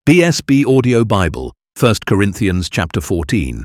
BSB Audio Bible, 1 Corinthians chapter 14.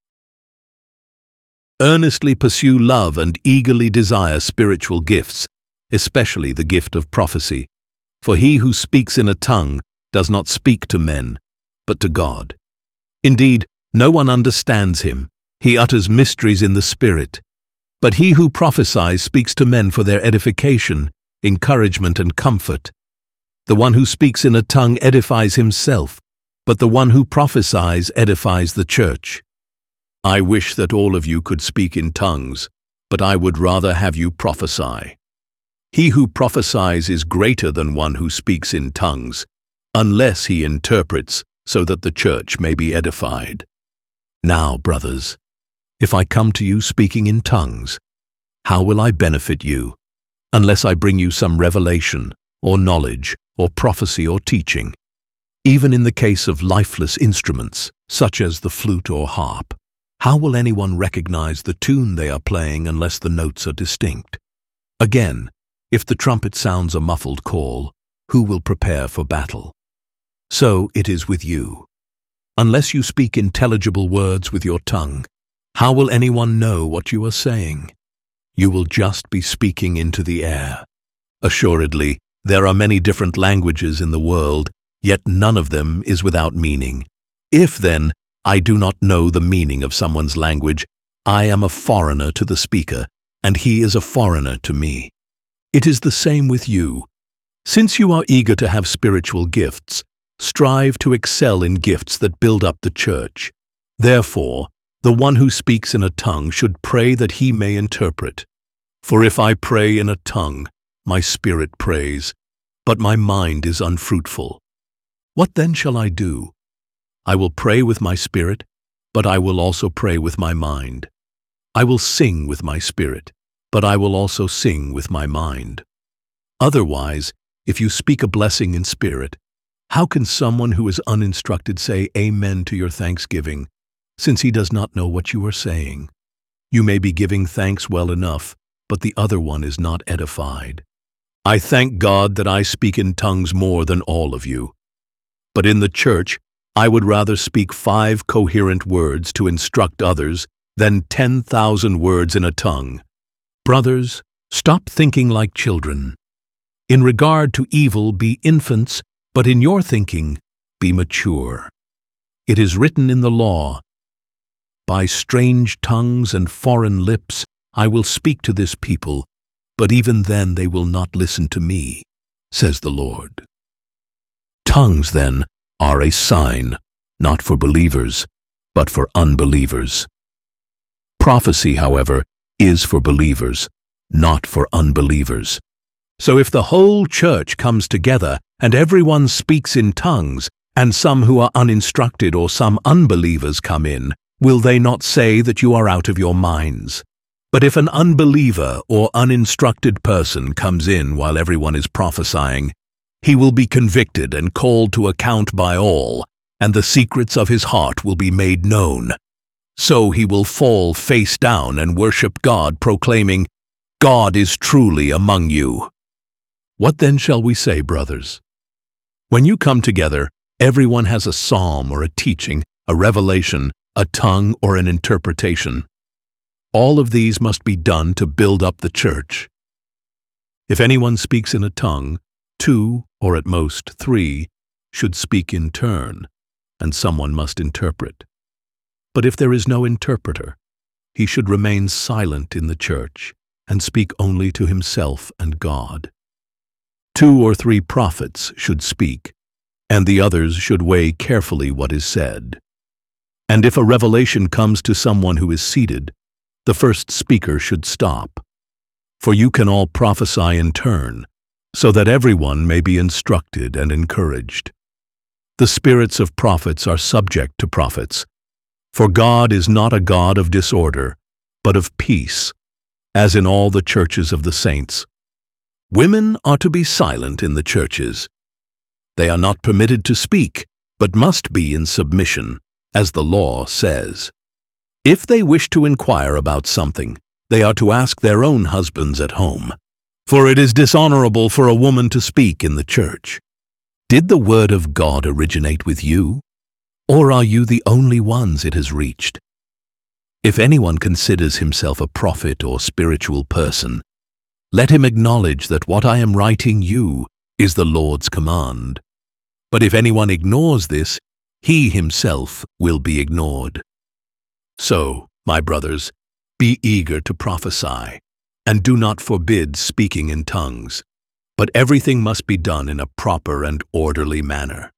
Earnestly pursue love and eagerly desire spiritual gifts, especially the gift of prophecy. For he who speaks in a tongue does not speak to men, but to God. Indeed, no one understands him. He utters mysteries in the Spirit. But he who prophesies speaks to men for their edification, encouragement, and comfort. The one who speaks in a tongue edifies himself, but the one who prophesies edifies the church. I wish that all of you could speak in tongues, but I would rather have you prophesy. He who prophesies is greater than one who speaks in tongues, unless he interprets, so that the church may be edified. Now, brothers, if I come to you speaking in tongues, how will I benefit you, unless I bring you some revelation, or knowledge, or prophecy, or teaching, even in the case of lifeless instruments, such as the flute or harp? How will anyone recognize the tune they are playing unless the notes are distinct? Again, if the trumpet sounds a muffled call, who will prepare for battle? So it is with you. Unless you speak intelligible words with your tongue, how will anyone know what you are saying? You will just be speaking into the air. Assuredly, there are many different languages in the world, yet none of them is without meaning. If, then, I do not know the meaning of someone's language, I am a foreigner to the speaker, and he is a foreigner to me. It is the same with you. Since you are eager to have spiritual gifts, strive to excel in gifts that build up the church. Therefore, the one who speaks in a tongue should pray that he may interpret. For if I pray in a tongue, my spirit prays, but my mind is unfruitful. What then shall I do? I will pray with my spirit, but I will also pray with my mind. I will sing with my spirit, but I will also sing with my mind. Otherwise, if you speak a blessing in spirit, how can someone who is uninstructed say amen to your thanksgiving, since he does not know what you are saying? You may be giving thanks well enough, but the other one is not edified. I thank God that I speak in tongues more than all of you. But in the church, I would rather speak 5 coherent words to instruct others than 10,000 words in a tongue. Brothers, stop thinking like children. In regard to evil, be infants, but in your thinking, be mature. It is written in the law, by strange tongues and foreign lips I will speak to this people, but even then they will not listen to me, says the Lord. Tongues, then, are a sign, not for believers, but for unbelievers. Prophecy, however, is for believers, not for unbelievers. So if the whole church comes together and everyone speaks in tongues, and some who are uninstructed or some unbelievers come in, will they not say that you are out of your minds? But if an unbeliever or uninstructed person comes in while everyone is prophesying, he will be convicted and called to account by all, and the secrets of his heart will be made known. So he will fall face down and worship God, proclaiming, God is truly among you. What then shall we say, brothers? When you come together, everyone has a psalm or a teaching, a revelation, a tongue or an interpretation. All of these must be done to build up the church. If anyone speaks in a tongue, 2, or at most 3, should speak in turn, and someone must interpret. But if there is no interpreter, he should remain silent in the church and speak only to himself and God. 2 or 3 prophets should speak, and the others should weigh carefully what is said. And if a revelation comes to someone who is seated, the first speaker should stop. For you can all prophesy in turn, so that everyone may be instructed and encouraged. The spirits of prophets are subject to prophets, for God is not a God of disorder, but of peace, as in all the churches of the saints. Women are to be silent in the churches. They are not permitted to speak, but must be in submission, as the law says. If they wish to inquire about something, they are to ask their own husbands at home, for it is dishonorable for a woman to speak in the church. Did the word of God originate with you? Or are you the only ones it has reached? If anyone considers himself a prophet or spiritual person, let him acknowledge that what I am writing you is the Lord's command. But if anyone ignores this, he himself will be ignored. So, my brothers, be eager to prophesy, and do not forbid speaking in tongues. But everything must be done in a proper and orderly manner.